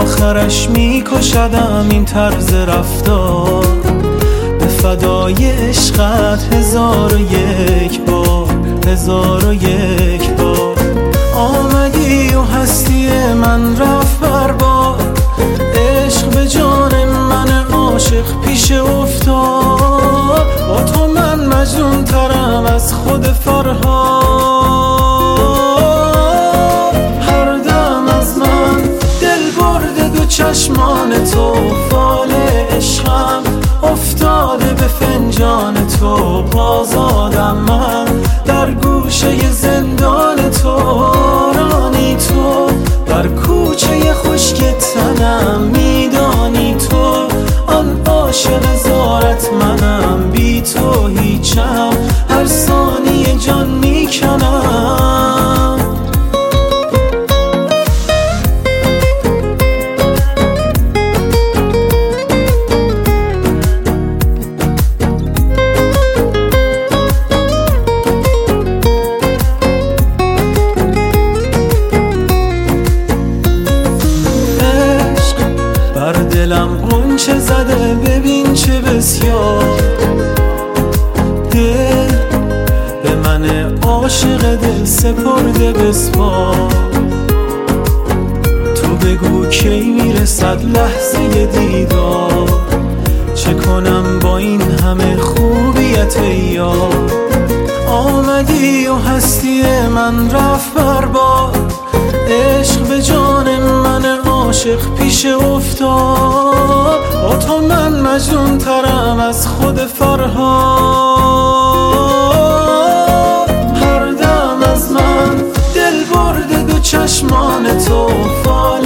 آخرش میکشدم این طرز رفتار. به فدای عشقت 1001 بار، 1001 بار. آمدی و هستی من رفت برباد، عشق به جان من عاشق پیش افتاد. با تو من مجنون ترم از خود فرهاد. هر دم از من دل برده دو چشمان تو، فال عشقم افتاده به فنجان تو. آزادم من در گوشه زندان تو، رانی تو در کوچه خشک تنم. میدانی تو آن عاشق زارت منم، بی تو هیچم، هر ثانیه جان میکنم. دلم غنچه زده ببین چه بسیار. دل به من عاشق دل سپرده بسپار. تو بگو کی میرسد لحظه دیدار، چه کنم با این همه خوبیت یار. آمدی و هستی من رفت برباد، عشق به جان من عاشق پیش افتاد. با تو من مجنون ترم از خود فرهاد. هر دم از من دل برده دو چشمان تو،